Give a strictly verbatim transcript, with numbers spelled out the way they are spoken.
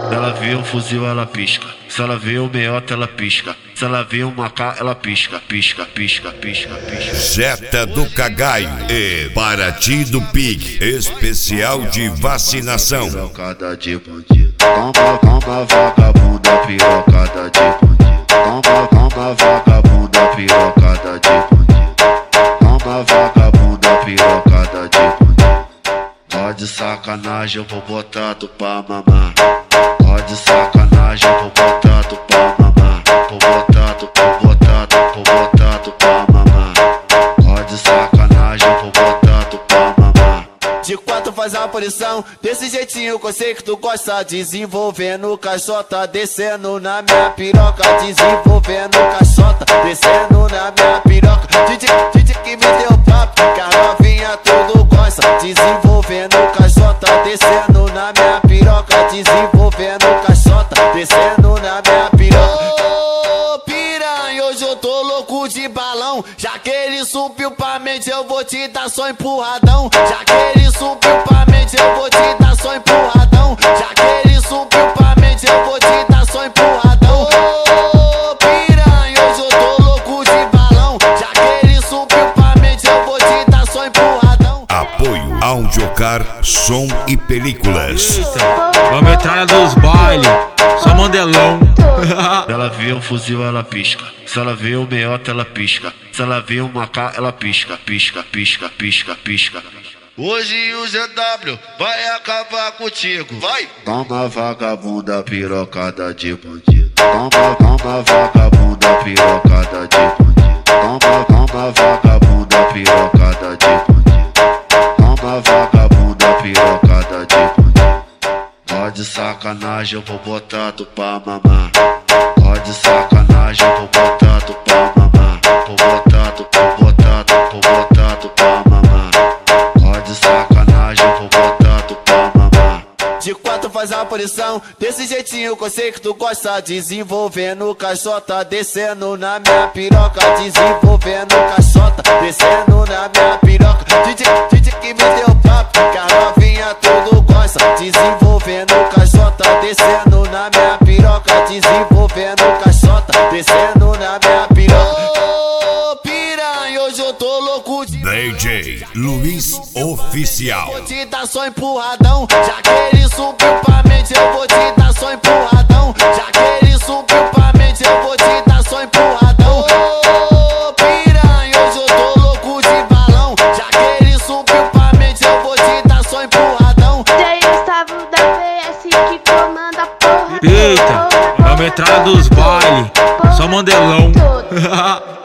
Ela vê um fuzil, ela pisca. Se ela vê um meiota, ela pisca. Se ela vê um macá, ela pisca, pisca, pisca, pisca, pisca. Jetta do Cagaio e Paraty do Pig, especial de vacinação. Pirocada de bandido. Toma, toma, vagabunda, pirocada de bandido. Toma, toma, vagabunda, pirocada de bandido. Toma, vagabunda, pirocada de bandido. Ó de sacanagem, eu vou botar tu pra mamar. Ó de sacanagem, eu vou botar tu pra mamar. Vou botar tu, vou botar tu, vou botar tu pra mamar. Ó de sacanagem, eu vou botar tu pra mamar. De quatro faz a posição, desse jeitinho que eu sei que tu gosta. Desenvolvendo caixota, descendo na minha piroca. Desenvolvendo caixota, descendo na minha piroca. Didi, Didi que me deu papo, que a novinha tudo gosta. Desenvolvendo caixota, descendo na minha piroca. Desenvolvendo caixota, descendo na minha piroca. Ô piranha, hoje eu tô louco de balão. Já que ele subiu pra mente, eu vou te dar só empurradão. Já que ele subiu pra mente, eu vou te dar só empurradão. Já que ele subiu pra mente, eu vou te dar só empurradão. Ô piranha, hoje eu tô louco de balão. Já que ele subiu pra mente, eu vou te dar só empurradão. Apoio Audiocar, som e películas. A metralha dos bailes, só mandelão. Ela vê um fuzil, ela pisca. Se ela vê um meiota, ela pisca. Se ela vê um macá, ela pisca, pisca, pisca, pisca, pisca. Hoje o G W vai acabar contigo. Vai! Toma, vagabunda, pirocada de bandido. Toma, toma, vagabunda, pirocada de bandido. Toma, toma, vagabunda, pirocada de bandido. Toma, vagabunda, pirocada de bandido. Ó de sacanagem, eu vou botar tu pra mamar. Ó de sacanagem, eu vou botar tu pra mamar. Vou botar tu, vou botar tu, vou botar tu pra mamar. Ó de sacanagem, eu vou botar tu pra mamar. De quatro faz a posição, desse jeitinho que eu sei que tu gosta. Desenvolvendo caixota, descendo na minha piroca. Desenvolvendo caixota, descendo na minha piroca. Didi, Didi que me deu papo, que a novinha tudo gosta. Desenvolvendo caixota, descendo na minha piroca. Desenvolvendo caixota, descendo na minha piroca. Ô piranha, hoje eu tô louco de D J Luiz Oficial. vou te dar só empurradão. Já que ele subiu pra mente, eu vou te dar só empurradão. Já que ele subiu pra mente, eu vou te dar só empurradão. Ô piranha, hoje eu tô louco de balão. Já que ele subiu pra mente, eu vou te dar só empurradão. D J Gustavo da P S que comanda a porra. Eita, a metralha dos bailes, só mandelão.